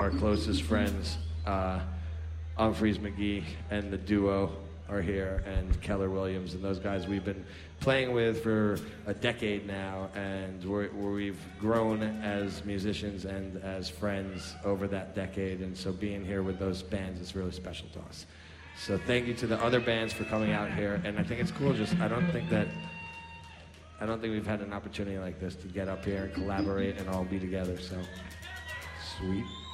our closest friends, Humphreys McGee and the duo are here, and Keller Williams, and those guys we've been playing with for a decade now, and we've grown as musicians and as friends over that decade, and so being here with those bands is really special to us. So thank you to the other bands for coming out here, and I think it's cool. I don't think we've had an opportunity like this to get up here and collaborate and all be together. So sweet.